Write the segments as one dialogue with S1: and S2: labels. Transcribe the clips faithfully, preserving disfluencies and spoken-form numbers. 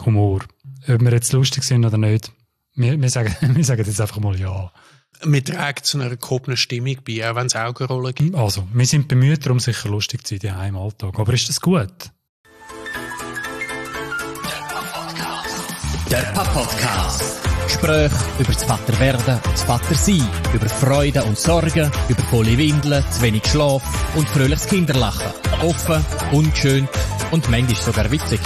S1: Humor. Ob wir jetzt lustig sind oder nicht, wir, wir, sagen, wir sagen jetzt einfach mal ja.
S2: Man trägt zu einer gehobenen Stimmung bei, auch wenn es Augenrollen gibt.
S1: Also, wir sind bemüht, darum sicher lustig zu sein im Alltag. Aber ist das gut?
S3: Der Papa-Podcast. Gespräche über das Vaterwerden und das Vatersein, über Freude und Sorgen, über volle Windeln, zu wenig Schlaf und fröhliches Kinderlachen. Offen, unschön und manchmal sogar witzig.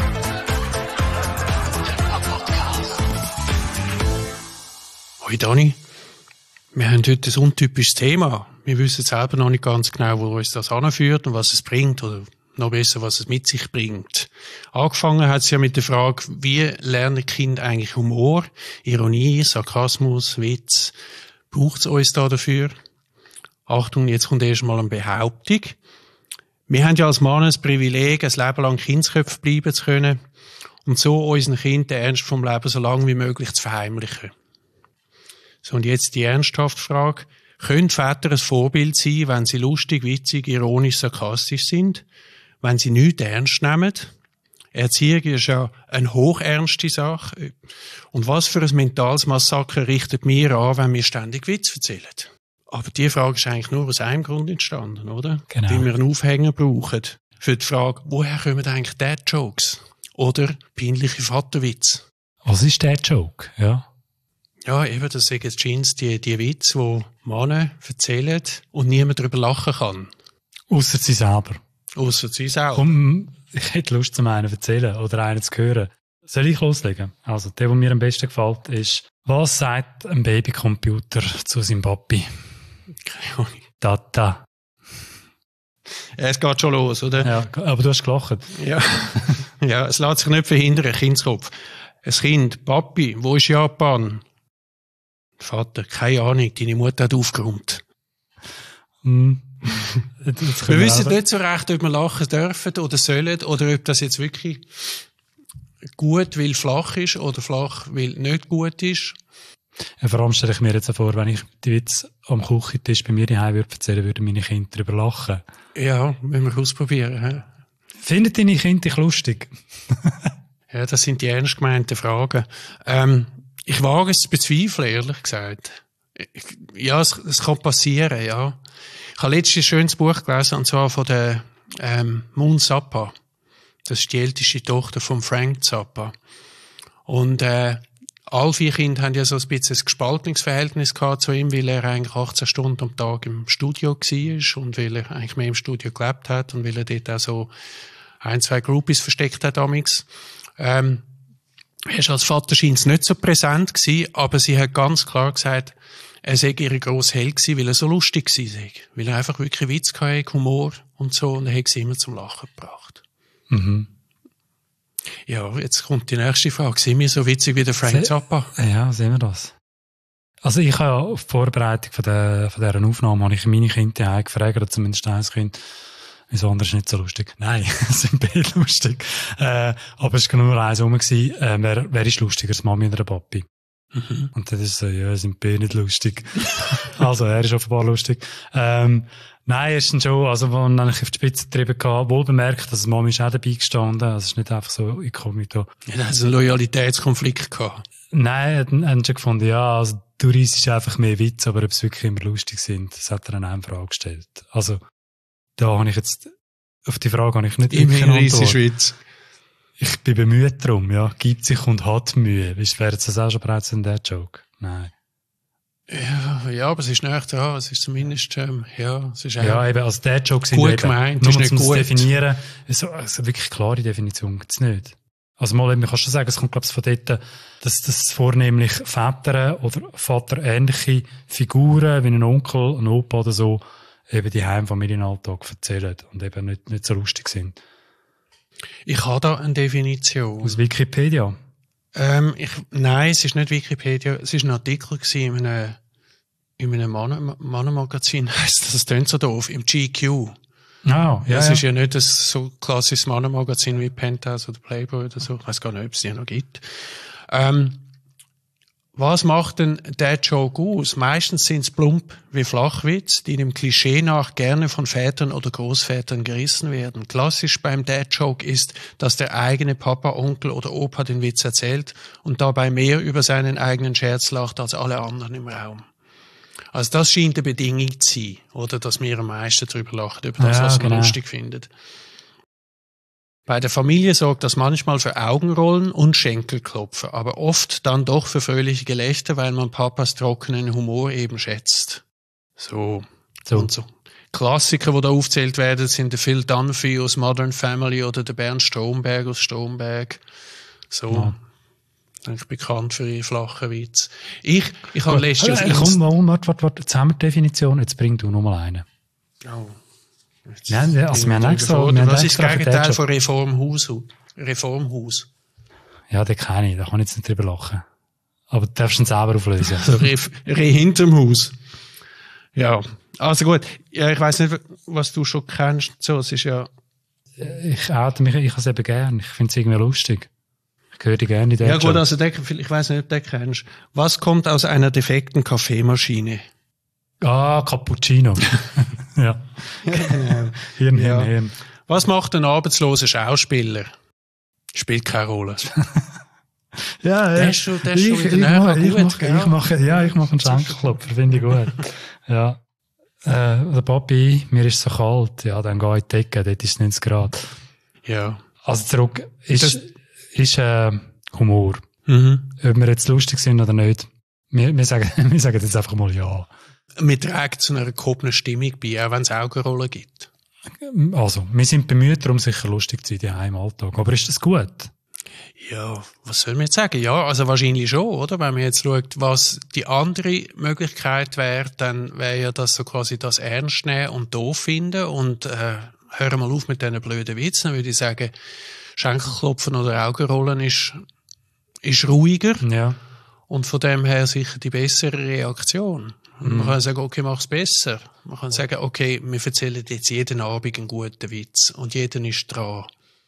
S2: Hoi Dani, wir haben heute ein untypisches Thema. Wir wissen selber noch nicht ganz genau, wo uns das anführt und was es bringt, oder noch besser, was es mit sich bringt. Angefangen hat es ja mit der Frage, wie lernen Kinder eigentlich Humor, Ironie, Sarkasmus, Witz? Braucht es uns da dafür? Achtung, jetzt kommt erst mal eine Behauptung. Wir haben ja als Mann das Privileg, ein Leben lang Kindsköpfe bleiben zu können und so unseren Kindern den Ernst vom Leben so lange wie möglich zu verheimlichen. So, und jetzt die ernsthafte Frage. Können Väter ein Vorbild sein, wenn sie lustig, witzig, ironisch, sarkastisch sind? Wenn sie nichts ernst nehmen? Erziehung ist ja eine hochernste Sache. Und was für ein mentales Massaker richtet mir an, wenn wir ständig Witz erzählen? Aber die Frage ist eigentlich nur aus einem Grund entstanden, oder?
S1: Genau.
S2: Weil wir einen Aufhänger brauchen. Für die Frage, woher kommen eigentlich Dad-Jokes? Oder peinliche Vaterwitze?
S1: Was ist der Joke? Ja.
S2: Ja, eben, das sind jetzt Jeans, die, die Witze, die Männer erzählen und niemand darüber lachen kann.
S1: Ausser sie selber.
S2: Ausser sie selber.
S1: Komm, ich hätte Lust, zum einen zu erzählen oder einen zu hören. Soll ich loslegen? Also, der, der mir am besten gefällt, ist, was sagt ein Babycomputer zu seinem Papi?
S2: Keine Ahnung.
S1: Tata.
S2: Es geht schon los, oder?
S1: Ja, aber du hast gelacht.
S2: Ja. Ja, es lässt sich nicht verhindern, Kindskopf. Ein Kind, Papi, wo ist Japan? Vater, keine Ahnung, deine Mutter hat aufgeräumt.
S1: Mm.
S2: Wir wissen nicht so recht, ob wir lachen dürfen oder sollen, oder ob das jetzt wirklich gut, weil flach ist, oder flach, weil nicht gut ist.
S1: Ja, vor allem stelle ich mir jetzt vor, wenn ich die Witze am Küchentisch bei mir daheim würde erzählen, würden meine Kinder darüber lachen.
S2: Ja, müssen wir ausprobieren. He?
S1: Finden deine Kinder dich lustig?
S2: Ja, das sind die ernst gemeinten Fragen. Ähm, ich wage es zu bezweifeln, ehrlich gesagt. Ich, ja, es, es kann passieren, ja. Ich habe letztens ein schönes Buch gelesen, und zwar von der ähm, Moon Zappa. Das ist die älteste Tochter von Frank Zappa. Und äh, alle vier Kinder haben ja so ein bisschen ein gespaltenes Verhältnis gehabt zu ihm, weil er eigentlich achtzehn Stunden am Tag im Studio war und weil er eigentlich mehr im Studio gelebt hat und weil er dort auch so ein, zwei Groupies versteckt hat damals. Ähm, er ist als Vater scheint nicht so präsent gewesen, aber sie hat ganz klar gesagt, er sei ihre grosse Held gewesen, weil er so lustig gewesen sei. Weil er einfach wirklich Witz hatte, Humor und so, und er hat sie immer zum Lachen gebracht.
S1: Mhm.
S2: Ja, jetzt kommt die nächste Frage. Sind wir so witzig wie der Frank Se- Zappa?
S1: Ja, sehen wir das. Also ich habe ja auf die Vorbereitung von, der, von dieser Aufnahme habe ich meine Kinder gefragt, oder zumindest eins Kind, wieso andere ist nicht so lustig. Nein, es sind beide lustig. Äh, aber es war nur eins rum, gewesen, äh, wer, wer ist lustiger, das Mami oder der Papi? Mhm. Und dann ist so, ja, sind beide nicht lustig. Also, er ist offenbar lustig. Ähm, nein, er ist dann schon, also, wo man eigentlich auf die Spitze getrieben hatte, wohl bemerkt, dass die Mami ist auch dabei gestanden. Also, es ist nicht einfach so, ich komme mit da.
S2: Ja, da hat es einen Loyalitätskonflikt gehabt.
S1: Nein, er hat dann schon gefunden, ja, also, du reissest einfach mehr Witz, aber ob es wirklich immer lustig sind, das hat er dann auch in Frage gestellt. Also, da habe ich jetzt, auf die Frage habe ich nicht
S2: wirklich eine Antwort. Witz.
S1: Ich bin bemüht darum, ja. Gibt sich und hat Mühe. Weißt, wäre das auch schon bereits ein Dad-Joke? Nein.
S2: Ja, ja, aber es ist nicht dran. Es ist zumindest, ähm, ja, es ist
S1: ja, eben, als Dad-Joke sind
S2: gut
S1: eben,
S2: gemeint,
S1: nur
S2: ist nicht
S1: um
S2: gut.
S1: zu definieren, so, also wirklich klare Definition gibt's nicht. Also mal, man kann schon sagen, es kommt, glaube ich, von dort, dass das vornehmlich Väter oder vaterähnliche Figuren, wie ein Onkel, ein Opa oder so, eben die Heimfamilienalltag erzählen und eben nicht, nicht so lustig sind.
S2: Ich habe da eine Definition.
S1: Aus Wikipedia?
S2: Ähm, ich, nein, es ist nicht Wikipedia. Es ist ein Artikel gewesen in einem, in einem Mann- Mannenmagazin. Heisst das klingt so doof. Im G Q.
S1: Ah, ja.
S2: Es
S1: ja.
S2: ist ja nicht ein so klassisches Mannenmagazin wie Penthouse oder Playboy oder so. Ich weiss gar nicht, ob es die noch gibt. Ähm, Was macht denn der Joke aus? Meistens sind es plump wie Flachwitz, die dem Klischee nach gerne von Vätern oder Großvätern gerissen werden. Klassisch beim Dad-Joke ist, dass der eigene Papa, Onkel oder Opa den Witz erzählt und dabei mehr über seinen eigenen Scherz lacht als alle anderen im Raum. Also das scheint eine Bedingung zu sein, oder, dass wir am meisten darüber lachen, über das,
S1: Ja,
S2: was man
S1: genau.
S2: lustig findet. Bei der Familie sorgt das manchmal für Augenrollen und Schenkelklopfen, aber oft dann doch für fröhliche Gelächter, weil man Papas trockenen Humor eben schätzt. So.
S1: So.
S2: Und so. Klassiker, die da aufgezählt werden, sind der Phil Dunphy aus Modern Family oder der Bernd Stromberg aus Stromberg. So.
S1: Ja.
S2: Eigentlich bekannt für ihre flachen Witze. Ich, ich habe letztens auf
S1: Äh, Komm,
S2: Inst-
S1: mal, warte, warte, warte. Jetzt haben wir die Definition, jetzt bring du noch mal eine.
S2: Oh. Jetzt
S1: Ja, also wir haben
S2: bin ich
S1: extra-
S2: überfordert.
S1: wir haben
S2: Was ist
S1: extra
S2: das
S1: für
S2: Gegenteil
S1: den
S2: von Reformhaus? Reformhaus.
S1: Ja, den kenne ich, da kann ich jetzt nicht drüber lachen. Aber du darfst ihn selber auflösen.
S2: Also Re, Re hinterm Haus. Ja, also gut. Ja, ich weiss nicht, was du schon kennst. So, es ist ja.
S1: Ich oute mich, ich habe es eben gern. Ich finde es irgendwie lustig. Ich höre die gerne in der
S2: Ja gut,
S1: Joke.
S2: also der, ich weiss nicht, ob du den kennst. Was kommt aus einer defekten Kaffeemaschine?
S1: Ah, Cappuccino. ja.
S2: Genau.
S1: Hirn,
S2: Ja.
S1: Hirn, Hirn.
S2: Was macht ein arbeitsloser Schauspieler? Spielt keine Rolle.
S1: Ja,
S2: Der
S1: ja.
S2: ist schon, der ist
S1: ich,
S2: schon wieder
S1: ich,
S2: näher
S1: mache,
S2: gut,
S1: ich, mache,
S2: gell?
S1: ich mache, ja, ich mache einen Schenkelklopfer, finde ich gut. Ja. Äh, der Papi, mir ist so kalt, ja, dann gehe ich in die Decke, dort ist es neunzig Grad.
S2: Ja.
S1: Also zurück, ist,
S2: Das-
S1: ist, äh, Humor.
S2: Mhm.
S1: Ob wir jetzt lustig sind oder nicht. Wir, wir sagen, wir sagen jetzt einfach mal ja.
S2: Man trägt zu einer gehobenen Stimmung bei, auch wenn es Augenrollen gibt.
S1: Also, wir sind bemüht, darum sicher lustig zu sein, ja, im Alltag. Aber ist das gut?
S2: Ja, was soll man jetzt sagen? Ja, also wahrscheinlich schon, oder? Wenn man jetzt schaut, was die andere Möglichkeit wäre, dann wäre ja das so quasi das ernst nehmen und doof finden und äh, hören mal auf mit diesen blöden Witzen. Dann würde ich sagen, Schenkelklopfen oder Augenrollen ist, ist ruhiger
S1: Ja.
S2: und von dem her sicher die bessere Reaktion. Und man kann sagen, okay, mach's besser. Man kann sagen, okay, wir erzählen jetzt jeden Abend einen guten Witz und jeder ist dran.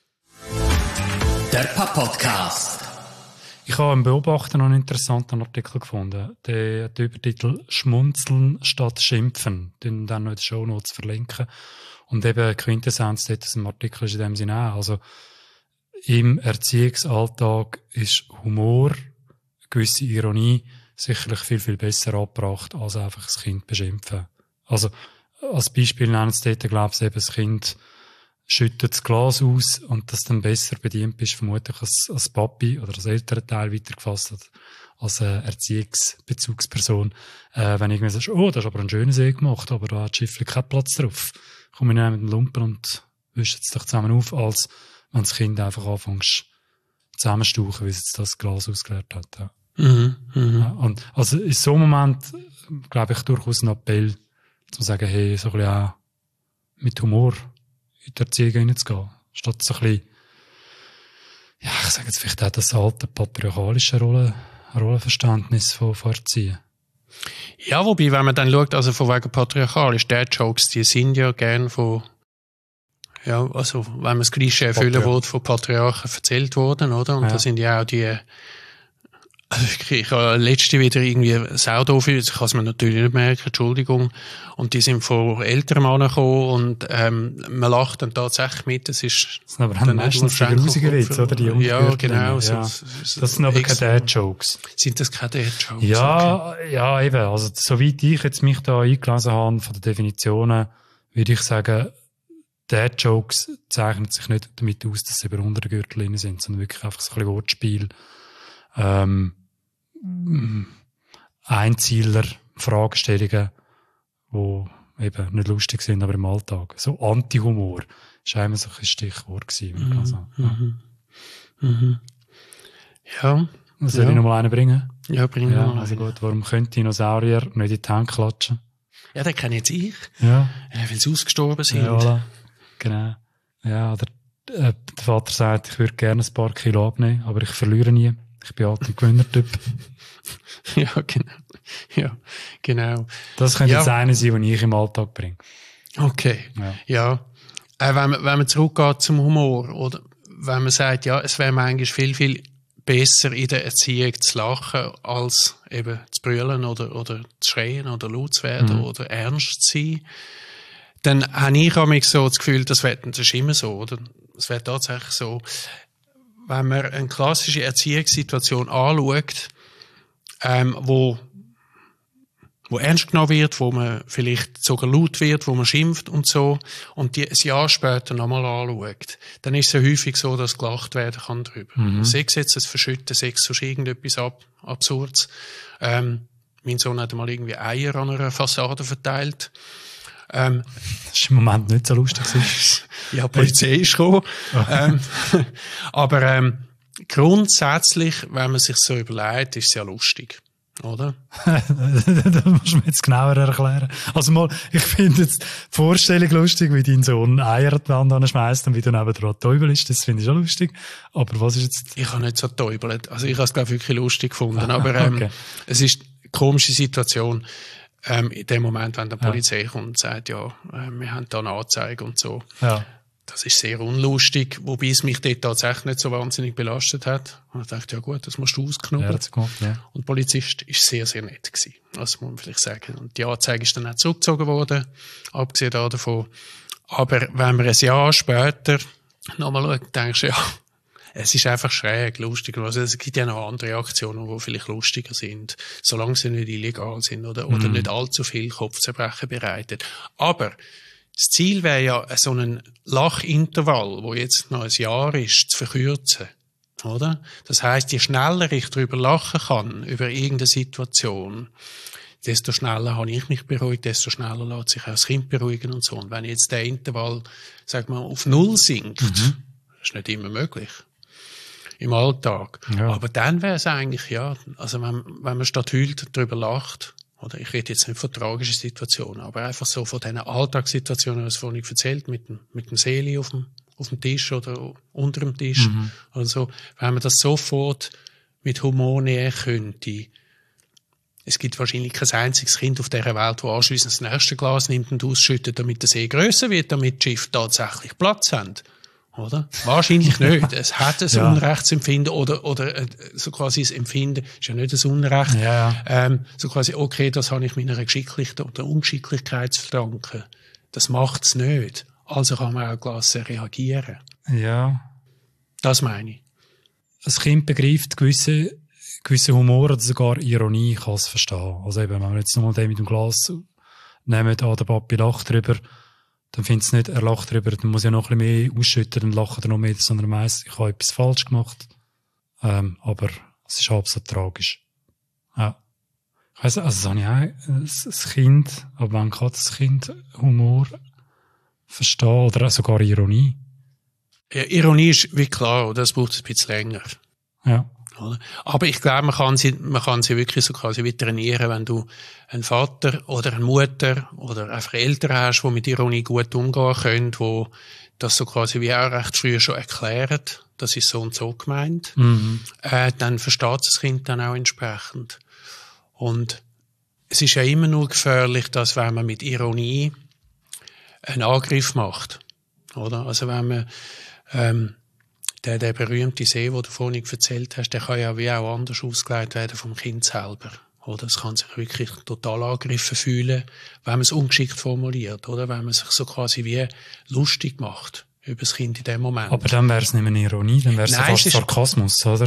S3: Der Papa-Podcast.
S1: Ich habe im Beobachter noch einen interessanten Artikel gefunden. Der hat den Übertitel «Schmunzeln statt Schimpfen». Den dann noch in den Shownotes verlinken. Und eben Quintessenz dort aus dem Artikel ist in dem Sinne auch. Also, im Erziehungsalltag ist Humor, eine gewisse Ironie, sicherlich viel, viel besser angebracht, als einfach das Kind beschimpfen. Also, als Beispiel nennen sie dort, glaube ich, eben das Kind schüttet das Glas aus und das dann besser bedient bist, vermutlich als, als Papi oder als älterer Teil weitergefasst hat, als eine Erziehungsbezugsperson. Äh, wenn irgendwie sagst, oh, das ist aber ein schöner See gemacht, aber da hat Schiffli keinen Platz drauf. Komm ich mit dem Lumpen und wisch es doch zusammen auf, als wenn das Kind einfach anfängst zusammenstauchen, wie es jetzt das Glas ausgeleert hat. Ja.
S2: Mhm, mhm.
S1: Ja, und also in so einem Moment, glaube ich, durchaus ein Appell, zu sagen, hey, so ein bisschen auch mit Humor in die Erziehung reinzugehen. Statt so ein bisschen, ja, ich sage jetzt vielleicht auch das alte patriarchalische Rolle, Rollenverständnis von, von Erziehen.
S2: Ja, wobei, wenn man dann schaut, also von wegen patriarchalisch, Dad-Jokes, die sind ja gern von, ja, also, wenn man das Klischee erfüllen
S1: Patriarch.
S2: will, von Patriarchen erzählt worden, oder? Und
S1: Ja.
S2: da sind ja auch die, also ich, ich habe letzte wieder irgendwie Saudorf, ich kann es mir natürlich nicht merken, Entschuldigung, und die sind von älteren Männern gekommen und ähm, man lacht dann tatsächlich mit, das ist
S1: Das sind aber
S2: dann
S1: dann
S2: nicht
S1: meistens die
S2: nur
S1: grusigen Witze, oder? Die
S2: Ja,
S1: Ungehörten.
S2: genau. So,
S1: Ja.
S2: so- so-
S1: Das sind aber keine
S2: extra-
S1: Dad-Jokes.
S2: Sind das keine Dad-Jokes? Okay.
S1: Ja, ja, eben. Also, soweit ich jetzt mich da eingelesen habe von den Definitionen, würde ich sagen, Dad-Jokes zeichnen sich nicht damit aus, dass sie über unter der Gürtellinie sind, sondern wirklich einfach so ein bisschen Wortspiel. Ähm, Einzieler, Fragestellungen, die eben nicht lustig sind, aber im Alltag. So Anti-Humor ist einmal so ein Stichwort gewesen. würde ich mal sagen. Ja.
S2: Mhm. Mhm. Ja,
S1: Soll
S2: Ja.
S1: ich noch mal einen bringen?
S2: ja, bring
S1: Ja,
S2: mal
S1: also
S2: einen.
S1: gut. Warum können Dinosaurier nicht in die Hände klatschen?
S2: Ja, den kenne jetzt ich,
S1: Ja.
S2: äh, weil sie ausgestorben sind.
S1: Ja, voilà. Genau. Ja, oder, äh, der Vater sagt, ich würde gerne ein paar Kilo abnehmen, aber ich verliere nie. Ich bin halt ein Gewinnertyp.
S2: Ja, genau. Ja, genau.
S1: Das könnte
S2: Ja.
S1: jetzt eine sein, die ich im Alltag bringe.
S2: Okay.
S1: Ja.
S2: Ja. Äh, wenn, man, wenn man zurückgeht zum Humor, oder wenn man sagt, ja, es wäre manchmal viel, viel besser in der Erziehung zu lachen, als eben zu brüllen oder, oder zu schreien oder laut zu werden mhm. oder ernst zu sein. Dann habe ich auch so das Gefühl, das, wird, das ist immer so, oder? Es wird tatsächlich so, wenn man eine klassische Erziehungssituation anschaut, ähm, wo, wo ernst genommen wird, wo man vielleicht sogar laut wird, wo man schimpft und so, und die ein Jahr später nochmal anschaut, dann ist es ja häufig so, dass gelacht werden kann drüber. Mhm. Sei es jetzt das Verschütten, sei es sonst irgendetwas ab, Absurdes. Ähm, mein Sohn hat mal irgendwie Eier an einer Fassade verteilt. Ähm,
S1: das ist im Moment nicht so lustig.
S2: Ja, die Polizei ist gekommen. ähm, aber ähm, grundsätzlich, wenn man sich so überlegt, ist es ja lustig, oder?
S1: Das musst du mir jetzt genauer erklären. Also mal, ich finde jetzt die Vorstellung lustig, wie dein Sohn Eier an die Wand schmeißt und wie du nebendran Täubel ist. Das finde ich schon lustig. Aber was ist jetzt...
S2: Ich habe nicht so täubelt. Also ich habe es, glaube ich, wirklich lustig gefunden. Aber ähm, okay. Es ist eine komische Situation. Ähm, in dem Moment, wenn die Polizei ja. kommt und sagt, ja, äh, wir haben da eine Anzeige und so.
S1: Ja.
S2: Das ist sehr unlustig, wobei es mich dort tatsächlich nicht so wahnsinnig belastet hat. Und ich dachte, ja gut, das musst du ausknubbeln. Ja, ja. Und der Polizist war sehr, sehr nett gewesen. Das muss man vielleicht sagen. Und die Anzeige ist dann auch zurückgezogen worden, abgesehen davon. Aber wenn man ein Jahr später nochmal schaut, denkst du, ja, es ist einfach schräg, lustig. Also es gibt ja noch andere Aktionen, die vielleicht lustiger sind, solange sie nicht illegal sind oder, oder mm. nicht allzu viel Kopfzerbrechen bereitet. Aber das Ziel wäre ja, so einen Lachintervall, wo jetzt noch ein Jahr ist, zu verkürzen. Oder? Das heisst, je schneller ich darüber lachen kann, über irgendeine Situation, desto schneller habe ich mich beruhigt, desto schneller lässt sich auch das Kind beruhigen und so. Und wenn jetzt der Intervall, sag mal, auf Null sinkt, mhm. ist nicht immer möglich. Im Alltag. Ja. Aber dann wäre es eigentlich, ja, also wenn, wenn man statt heult darüber lacht, oder ich rede jetzt nicht von tragischen Situationen, aber einfach so von diesen Alltagssituationen, was vorhin erzählt, mit dem, mit dem Seeli auf dem, auf dem Tisch oder unter dem Tisch, mhm. oder so, wenn man das sofort mit Humor näher könnte. Es gibt wahrscheinlich kein einziges Kind auf dieser Welt, das anschliessend das nächste Glas nimmt und ausschüttet, damit der See grösser wird, damit die Schiffe tatsächlich Platz haben. Oder? Wahrscheinlich nicht. Es hat ein ja. Unrechtsempfinden oder, oder äh, so quasi das Empfinden, ist ja nicht ein Unrecht,
S1: ja, ja.
S2: Ähm, so quasi, okay, das habe ich meiner Geschicklichkeit oder Ungeschicklichkeit zu verdanken. Das macht's nicht. Also kann man auch gelassen reagieren.
S1: Ja.
S2: Das meine ich.
S1: Ein Kind begreift gewisse, gewisse Humor oder sogar Ironie, kann es verstehen. Also eben, wenn wir jetzt nochmal den mit dem Glas nehmen, ah, der Papi lacht drüber, dann findet es nicht, er lacht drüber, dann muss ich ja noch ein bisschen mehr ausschütten, dann lacht er noch mehr, sondern meist, ich habe etwas falsch gemacht. Ähm, aber es ist absolut tragisch. Ja. Ich weiss, also, das habe ich auch, ein Kind, aber wann kann das Kind Humor verstehen oder sogar Ironie?
S2: Ja, Ironie ist wie klar, oder? Das braucht ein bisschen länger.
S1: Ja.
S2: Oder? Aber ich glaube, man kann sie, man kann sie wirklich so quasi wie trainieren, wenn du einen Vater oder eine Mutter oder einfach Eltern hast, die mit Ironie gut umgehen können, die das so quasi wie auch recht früh schon erklären, das ist so und so gemeint,
S1: mhm.
S2: äh, dann versteht das Kind dann auch entsprechend. Und es ist ja immer nur gefährlich, dass wenn man mit Ironie einen Angriff macht, oder? Also wenn man, ähm, Der, der berühmte See, den du vorhin erzählt hast, der kann ja wie auch anders ausgelegt werden vom Kind selber. Oder es kann sich wirklich total angegriffen fühlen, wenn man es ungeschickt formuliert, oder? Wenn man sich so quasi wie lustig macht über das Kind in dem Moment.
S1: Aber dann wäre es nicht mehr Ironie, dann wäre es fast Sarkasmus, oder?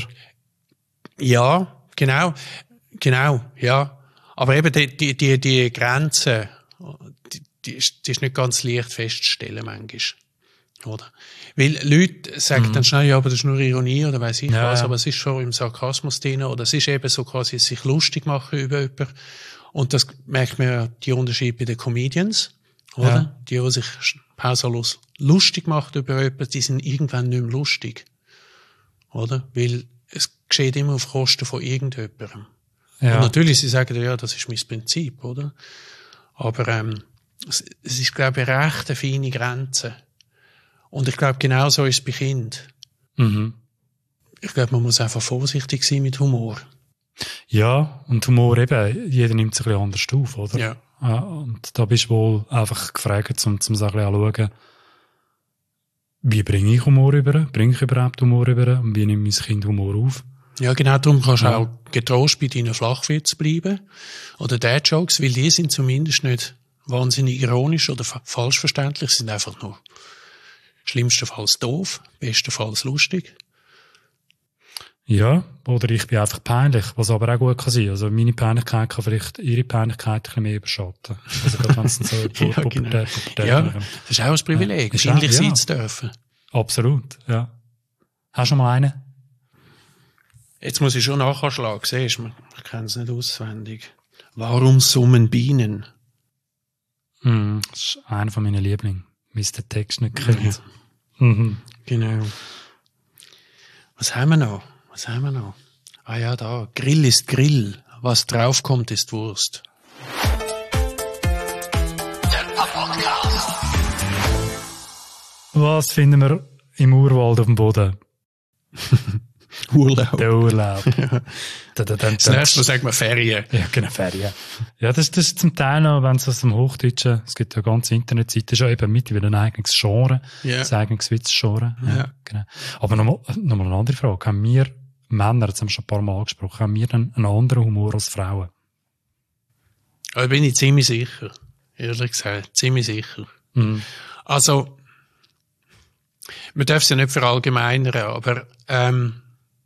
S2: Ja, genau. Genau, ja. Aber eben die, die, die, die Grenze, die, die, ist, die ist nicht ganz leicht festzustellen manchmal. Oder? Weil Leute sagen mhm. dann schnell, ja, aber das ist nur Ironie oder weiss ich
S1: ja,
S2: was,
S1: ja.
S2: aber es ist schon im Sarkasmus drin oder es ist eben so quasi sich lustig machen über jemanden. Und das merkt man ja, die Unterschiede bei den Comedians, oder? Ja. Die, die sich pausenlos lustig machen über jemanden, die sind irgendwann nicht mehr lustig. Oder? Weil es geschieht immer auf Kosten von irgendjemandem. Ja. Und natürlich, sie sagen ja, das ist mein Prinzip, oder? Aber ähm, es, es ist, glaube ich, eine recht feine Grenze. Und ich glaube, genau so ist es bei Kindern.
S1: Mhm.
S2: Ich glaube, man muss einfach vorsichtig sein mit Humor.
S1: Ja, und Humor eben, jeder nimmt es ein bisschen anders auf, oder?
S2: Ja.
S1: Ja, und da bist du wohl einfach gefragt, um, um so ein bisschen anzuschauen, wie bringe ich Humor rüber? Bringe ich überhaupt Humor rüber? Und wie nimmt mein Kind Humor auf?
S2: Ja, genau, darum kannst du
S1: Ja.
S2: auch getrost bei deinen Flachwitz bleiben. Oder Dad-Jokes, weil die sind zumindest nicht wahnsinnig ironisch oder fa- falsch verständlich, sind einfach nur schlimmstenfalls doof, bestenfalls lustig.
S1: Ja, oder ich bin einfach peinlich, was aber auch gut kann sein. Also meine Peinlichkeit kann vielleicht ihre Peinlichkeit ein bisschen mehr überschatten. Also gerade wenn es dann so
S2: Ja, genau.
S1: Pubertät, Pubertät
S2: Ja,
S1: kommt.
S2: das ist auch ein Privileg,
S1: Ja, ist
S2: peinlich
S1: auch,
S2: sein
S1: ja.
S2: zu dürfen.
S1: Absolut, ja. Hast du noch mal einen?
S2: Jetzt muss ich schon nachschlagen, siehst du, ich kenne es nicht auswendig. Warum summen Bienen?
S1: Hm, das ist einer von meinen Lieblingen. Mister Text nicht kennt. Mhm.
S2: Genau. Was haben wir noch? Was haben wir noch? Ah ja, da. Grill ist Grill. Was draufkommt, ist Wurst.
S1: Was finden wir im Urwald auf dem Boden?
S2: Urlaub.
S1: Der Urlaub. Da, da, da,
S2: Das nächste Mal sagt man Ferien.
S1: Ja, genau, Ferien. Ja, das, das ist zum Teil noch, wenn es aus dem Hochdeutschen, es gibt ja ganze Internetseiten schon eben mittlerweile ein eigenes Genre,
S2: Ja.
S1: ein eigenes Witzgenre. Ja,
S2: Ja.
S1: genau. Aber nochmal, nochmal eine andere Frage. Haben wir Männer, jetzt haben wir schon ein paar Mal angesprochen, haben wir dann einen anderen Humor als Frauen?
S2: Da bin ich ziemlich sicher. Ehrlich gesagt, ziemlich sicher.
S1: Mhm.
S2: Also, man darf es ja nicht verallgemeinern, aber ähm,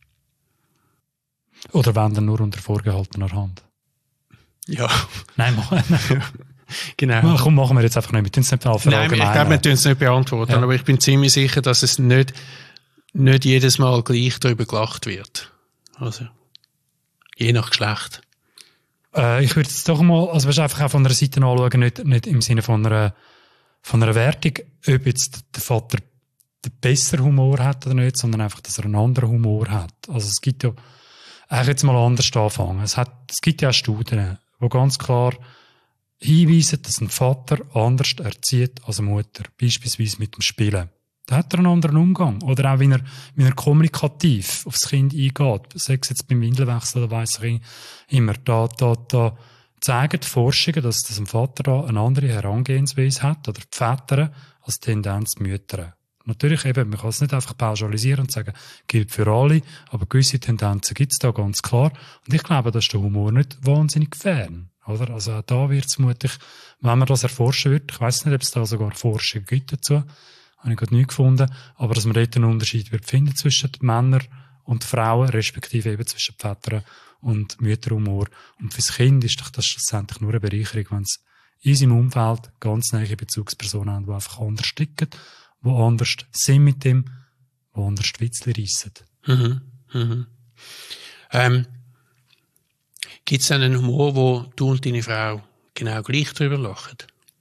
S1: Oder wenn dann nur unter vorgehaltener Hand?
S2: ja,
S1: Nein, mach, nein.
S2: genau.
S1: Komm, machen wir jetzt einfach nicht. Wir tun es nicht
S2: Nein, ich
S1: verallgemeinern.
S2: glaube, wir können es nicht beantworten,
S1: Ja.
S2: aber ich bin ziemlich sicher, dass es nicht, nicht jedes Mal gleich darüber gelacht wird. Also, je nach Geschlecht.
S1: Äh, ich würde es doch mal, also weißt, einfach auch von einer Seite anschauen, nicht, nicht im Sinne von einer, von einer Wertung, ob jetzt der Vater den besseren Humor hat oder nicht, sondern einfach, dass er einen anderen Humor hat. Also es gibt ja, eigentlich jetzt mal anders anfangen. Es hat, es gibt ja auch Studien, die ganz klar hinweisen, dass ein Vater anders erzieht als eine Mutter. Beispielsweise mit dem Spielen. Da hat er einen anderen Umgang. Oder auch, wenn er, wenn er kommunikativ aufs Kind eingeht. Sei es jetzt beim Windelwechsel, oder weiss ich immer. Da, da, da zeigen die Forschungen, dass, dass ein Vater da eine andere Herangehensweise hat, oder die Väter, als Tendenz die Mütter. Natürlich eben, man kann es nicht einfach pauschalisieren und sagen, gilt für alle, aber gewisse Tendenzen gibt es da ganz klar. Und ich glaube, da ist der Humor nicht wahnsinnig fern. Oder? Also auch da wird es vermutlich, wenn man das erforschen wird, ich weiss nicht, ob es da sogar Forschung gibt dazu, habe ich gerade nicht gefunden, aber dass man dort einen Unterschied wird finden zwischen den Männern und Frauen, respektive eben zwischen Vätern und Mütterhumor. Und fürs Kind ist doch das schlussendlich nur eine Bereicherung, wenn es in seinem Umfeld ganz nahe Bezugspersonen haben, die einfach anders ticken, die anders sind mit dem, die anders Witzli reissen.
S2: Mhm. Mhm. Ähm, Gibt es einen Humor, wo du und deine Frau genau gleich drüber lachen?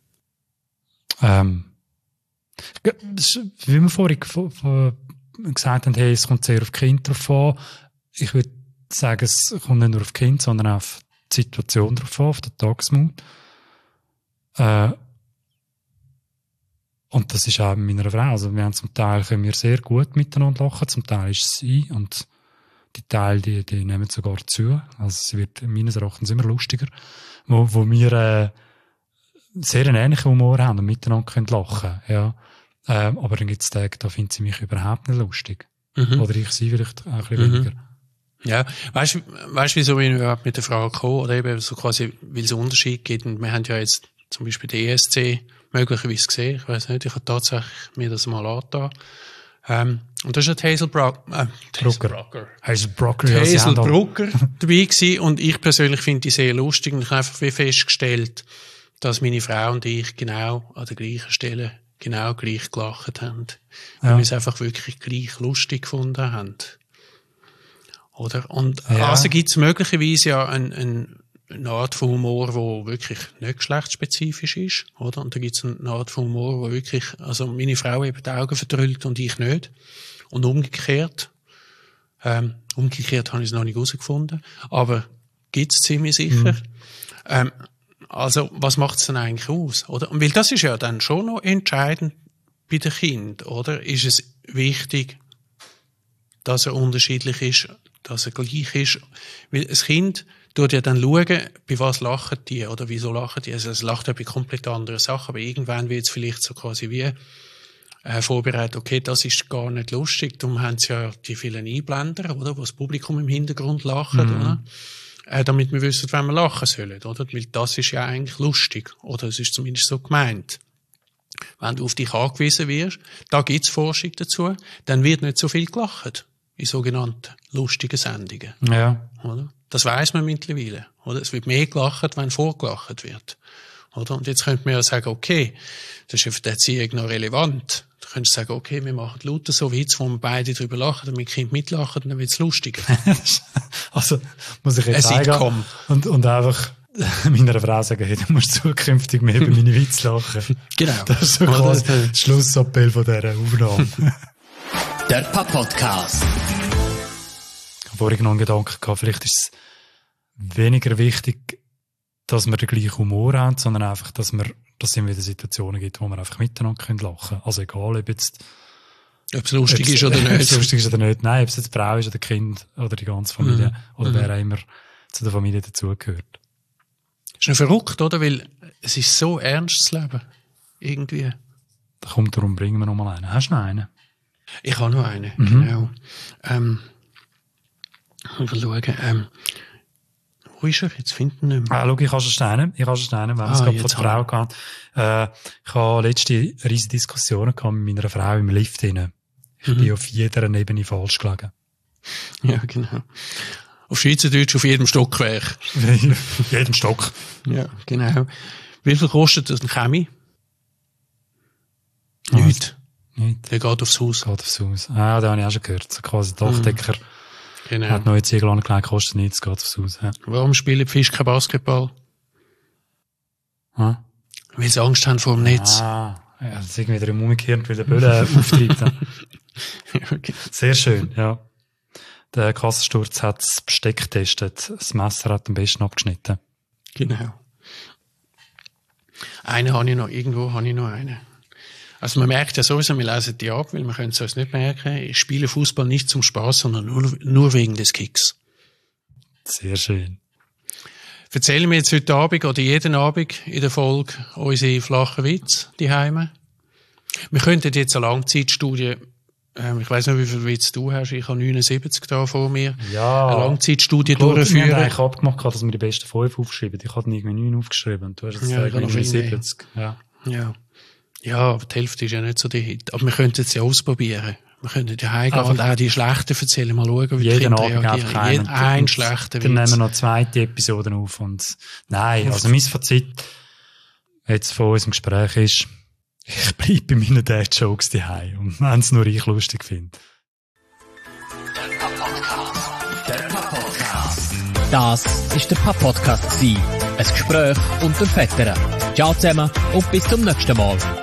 S1: Ähm, das ist, wie wir vorhin v- v- gesagt haben, hey, es kommt sehr auf die Kinder drauf an. Ich würde sagen, es kommt nicht nur auf die Kinder, sondern auch auf die Situation drauf an, auf den Tagesmut. Äh, und das ist auch mit meiner Frau. Also wir haben zum Teil können wir sehr gut miteinander lachen, zum Teil ist es sie und die Teile, die, die nehmen sogar zu. Also sie wird meines Erachtens immer lustiger, wo, wo wir äh, sehr einen ähnlichen Humor haben und miteinander können lachen. Ja. Ähm, aber dann gibt es Tage, da findet sie mich überhaupt nicht lustig.
S2: Mhm.
S1: Oder ich sie vielleicht auch ein bisschen
S2: Mhm.
S1: weniger.
S2: Ja, weißt du, weißt, wieso bin ich überhaupt mit der Frage gekommen? Oder eben so quasi, weil es einen Unterschied gibt. Und wir haben ja jetzt zum Beispiel den E S C möglicherweise gesehen. Ich weiß nicht, ich habe tatsächlich mir das mal angetan. Ähm, und da ist ja Hazel Brock, äh,
S1: Brucker.
S2: Brocker.
S1: Hazel Brocker, ja, sie
S2: Hazel
S1: haben da-
S2: Brucker dabei gewesen. Und ich persönlich finde die sehr lustig. Und ich habe einfach wie festgestellt, dass meine Frau und ich genau an der gleichen Stelle genau gleich gelacht haben. Weil
S1: Ja.
S2: wir es einfach wirklich gleich lustig gefunden haben. Oder? Und
S1: Ja.
S2: also gibt es möglicherweise ja ein, ein, eine Art von Humor, wo wirklich nicht geschlechtsspezifisch ist, oder? Und da gibt es eine Art von Humor, wo wirklich, also meine Frau eben die Augen verdrüllt und ich nicht. Und umgekehrt. Ähm, umgekehrt habe ich es noch nicht herausgefunden. Aber gibt es ziemlich sicher.
S1: Mhm.
S2: Ähm, also, was macht es denn eigentlich aus, oder? Und weil das ist ja dann schon noch entscheidend bei den Kindern, oder? Ist es wichtig, dass er unterschiedlich ist, dass er gleich ist? Weil ein Kind tut ja dann schauen, bei was lachen die, oder wieso lachen die. Also es lacht ja bei komplett anderen Sachen, aber irgendwann wird es vielleicht so quasi wie äh, vorbereitet, okay, das ist gar nicht lustig. Darum haben sie ja die vielen Einblender, oder, wo das Publikum im Hintergrund lacht, mhm. oder? Äh, damit wir wissen, wenn wir lachen sollen, oder? Weil das ist ja eigentlich lustig, oder? Es ist zumindest so gemeint. Wenn du auf dich angewiesen wirst, da gibt's Forschung dazu, dann wird nicht so viel gelacht in sogenannten lustigen Sendungen.
S1: Ja.
S2: Oder? Das weiss man mittlerweile, oder? Es wird mehr gelacht, wenn vorgelacht wird. Oder? Und jetzt könnte man ja sagen, okay, das ist ja für die Erziehung noch relevant. Du könntest sagen, okay, wir machen lauter so Witze, wo wir beide drüber lachen, damit die Kinder mitlachen, dann wird's lustiger.
S1: Also, muss ich jetzt sagen und, und einfach meiner Frau sagen, hey, du musst zukünftig mehr über meine Witze lachen.
S2: Genau.
S1: Das ist so quasi das Schlussappell von dieser Aufnahme.
S3: Der Papa-Podcast.
S1: Ich habe vorhin noch einen Gedanken gehabt, vielleicht ist es weniger wichtig, dass wir den gleichen Humor haben, sondern einfach, dass wir, dass es immer wieder Situationen gibt, wo wir einfach miteinander lachen können. Also egal, ob jetzt,
S2: ob es lustig ist oder nicht. Ob
S1: es lustig ist oder nicht. Nein, ob es jetzt die Frau ist oder Kind oder die ganze Familie, mhm. oder wer auch immer zu der Familie dazugehört.
S2: Ist noch verrückt, oder? Weil es ist so ernst, das Leben. Irgendwie.
S1: Da kommt darum, bringen wir noch mal einen. Hast du noch einen?
S2: Ich habe noch einen,
S1: mhm.
S2: genau. Ähm, mal schauen, ähm, wo ist er? Jetzt finden wir ihn nicht mehr.
S1: Ah, schau, ich habe schon Steine. Ich habe schon Steine, wenn es
S2: ah,
S1: gerade von der Frau geht. Äh, ich habe letzte riesige Diskussionen gehabt mit meiner Frau im Lift hinein. Ich mhm. bin auf jeder Ebene falsch gelegen.
S2: Ja, genau. Auf Schweizerdeutsch auf jedem Stockwerk.
S1: Auf jedem Stock.
S2: Ja, genau. Wie viel kostet das ein Chemie? Nicht.
S1: Nicht.
S2: Der geht aufs Haus.
S1: Geht aufs Haus. Ah, da habe ich auch schon gehört. So quasi Dachdecker. Mhm.
S2: Genau.
S1: Hat neue Ziegel angelegt, kostet nichts, geht aufs Haus. Ja.
S2: Warum spielen die Fische kein Basketball?
S1: Hm?
S2: Weil sie Angst haben vor dem Netz.
S1: Ah, ja, das ist irgendwie wieder umgekehrt, weil der Böller auftreibt. Okay. Sehr schön, ja. Der Kassensturz hat das Besteck getestet. Das Messer hat am besten abgeschnitten.
S2: Genau. Einen habe ich noch, irgendwo habe ich noch einen. Also man merkt ja sowieso, wir lesen die ab, weil man könnte es uns nicht merken. Ich spiele Fußball nicht zum Spaß, sondern nur, nur wegen des Kicks.
S1: Sehr schön.
S2: Erzählen wir jetzt heute Abend oder jeden Abend in der Folge unsere flachen Witze, die Heime. Wir könnten jetzt eine Langzeitstudie, ähm, ich weiss nicht, wie viel Witze du hast, ich habe neunundsiebzig da vor mir,
S1: ja,
S2: eine Langzeitstudie
S1: gut,
S2: durchführen.
S1: Wir haben eigentlich abgemacht, dass wir die besten fünf aufschreiben. Ich habe irgendwie neun aufgeschrieben und du hast jetzt
S2: ja,
S1: neunundsiebzig. Ja.
S2: Ja. Ja, aber die Hälfte ist ja nicht so der Hit. Aber wir könnten es ja ausprobieren. Wir könnten ja heimgehen und auch die Schlechten erzählen, mal schauen, wie die Kinder reagieren. Jeden ein schlechter Witz.
S1: Dann nehmen wir noch zweite Episoden auf und, nein, also mein Fazit jetzt von unserem Gespräch ist, ich bleibe bei meinen Dad-Jokes daheim und wenn es nur ich lustig finde.
S3: Das ist der Papa-Podcast. Ein Gespräch unter Vätern. Ciao zusammen und bis zum nächsten Mal.